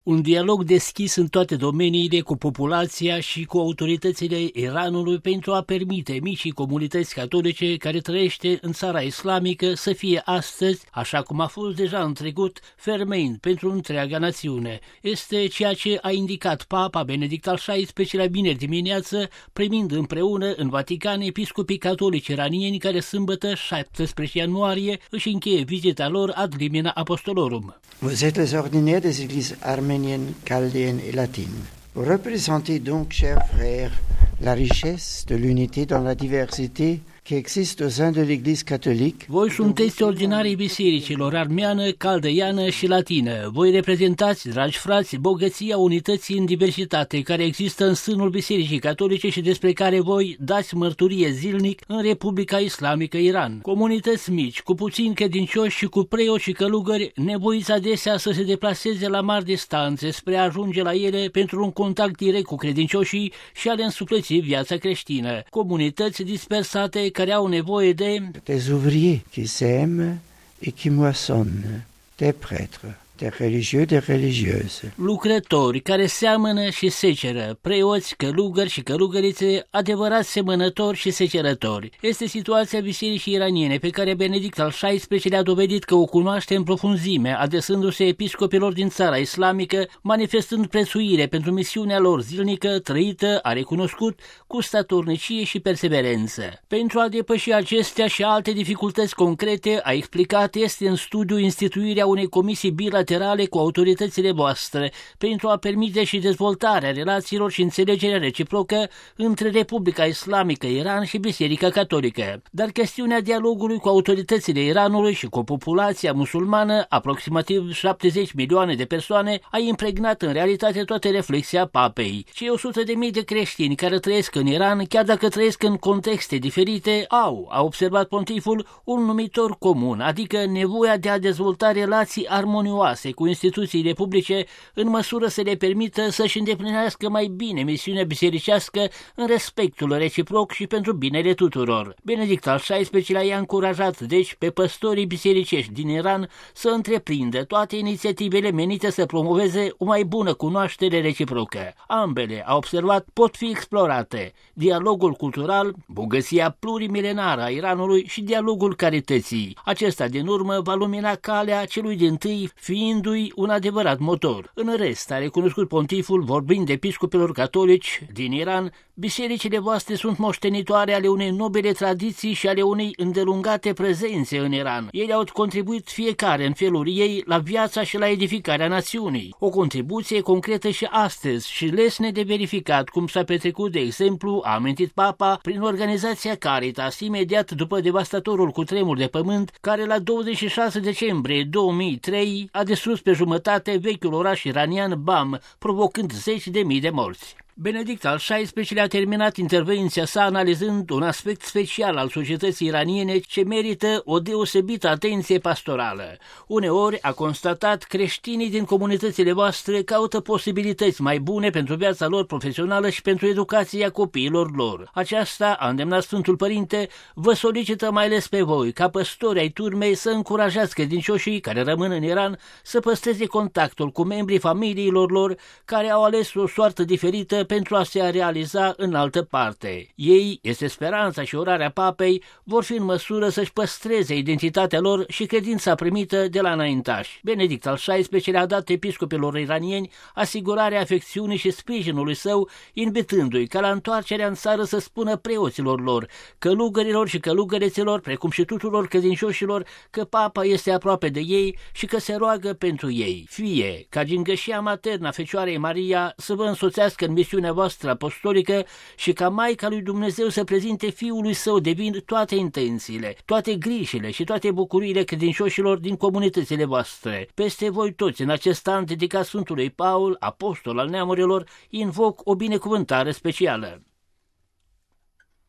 Un dialog deschis în toate domeniile cu populația și cu autoritățile Iranului pentru a permite micii comunități catolice care trăiește în țara islamică să fie astăzi, așa cum a fost deja în trecut, fermeni pentru întreaga națiune. Este ceea ce a indicat Papa Benedict al XVI-lea vineri dimineață, primind împreună în Vatican episcopii catolici iranieni care sâmbătă 17 ianuarie își încheie vizita lor ad limina apostolorum. Vous êtes les ordinaires des églises arméniennes, chaldéennes et latines. Vous représentez donc, chers frères, la richesse de l'unité dans la diversité qui existe au sein de l'Église catholique. Voi sunteți ordinarii bisericilor armeană, caldeiană și latină. Voi reprezentați, dragi frați, bogăția unității în diversitate care există în sânul Bisericii Catolice și despre care voi dați mărturie zilnic în Republica Islamică Iran. Comunități mici, cu puțini credincioși și cu preoți și călugări, nevoiți adesea să se deplaseze la mari distanțe spre a ajunge la ele pentru un contact direct cu credincioșii și a le însufleți viața creștină. Comunități dispersate care au nevoie de des ouvriers qui sèment et qui moissonnent, des prêtres, des religieux, des religieuses. Lucrători care seamănă și seceră, preoți, călugări și călugărițe, adevărați semănători și secerători. Este situația bisericii iraniene pe care Benedict al XVI-lea a dovedit că o cunoaște în profunzime, adresându-se episcopilor din țara islamică, manifestând prețuire pentru misiunea lor zilnică, trăită, a recunoscut, cu statornicie și perseverență. Pentru a depăși acestea și alte dificultăți concrete, a explicat, este în studiu instituirea unei comisii bilaterale cu autoritățile voastre pentru a permite și dezvoltarea relațiilor și înțelegerea reciprocă între Republica Islamică Iran și Biserica Catolică. Dar chestiunea dialogului cu autoritățile Iranului și cu populația musulmană, aproximativ 70 milioane de persoane, a impregnat în realitate toată reflexia papei. Cei 100.000 de creștini care trăiesc în Iran, chiar dacă trăiesc în contexte diferite, a observat pontiful, un numitor comun, adică nevoia de a dezvolta relații armonioase cu instituțiile publice în măsură să le permită să-și îndeplinească mai bine misiunea bisericească în respectul reciproc și pentru binele tuturor. Benedict al XVI-lea i-a încurajat, deci, pe păstorii bisericești din Iran să întreprindă toate inițiativele menite să promoveze o mai bună cunoaștere reciprocă. Ambele, a observat, pot fi explorate: dialogul cultural, bogăția plurimilenară a Iranului și dialogul carității. Acesta, din urmă, va lumina calea celui dintâi, fiindu-i un adevărat motor. În rest, a recunoscut pontiful, vorbind de episcopilor catolici din Iran, bisericile voastre sunt moștenitoare ale unei nobile tradiții și ale unei îndelungate prezențe în Iran. Ele au contribuit fiecare în felul ei la viața și la edificarea națiunii. O contribuție concretă și astăzi și lesne de verificat, cum s-a petrecut, de exemplu, a amintit Papa, prin organizația Caritas, imediat după devastatorul cutremur de pământ, care la 26 decembrie 2003 a distrus pe jumătate vechiul oraș iranian Bam, provocând 10.000 de morți. Benedict al XVI-lea a terminat intervenția sa analizând un aspect special al societății iraniene ce merită o deosebită atenție pastorală. Uneori, a constatat, creștinii din comunitățile voastre caută posibilități mai bune pentru viața lor profesională și pentru educația copiilor lor. Aceasta, a îndemnat Sfântul Părinte, vă solicită mai ales pe voi, ca păstori ai turmei, să încurajați credincioșii care rămân în Iran să păstreze contactul cu membrii familiilor lor care au ales o soartă diferită pentru a se realiza în altă parte. Ei, este speranța și orarea papei, vor fi în măsură să-și păstreze identitatea lor și credința primită de la înaintași. Benedict al XVI-lea a dat episcopilor iranieni asigurarea afecțiunii și sprijinului său, invitându-i ca la întoarcerea în țară să spună preoților lor, călugărilor și călugăreților, precum și tuturor credincioșilor, că papa este aproape de ei și că se roagă pentru ei. Fie ca gingășia maternă a Fecioarei Maria să vă însoțească în misiunea voastră apostolică și ca Maica lui Dumnezeu să prezinte Fiului Său de vin toate intențiile, toate grijile și toate bucuriile credincioșilor din comunitățile voastre. Peste voi toți, în acest an dedicat Sfântului Paul, apostol al neamurilor, invoc o binecuvântare specială.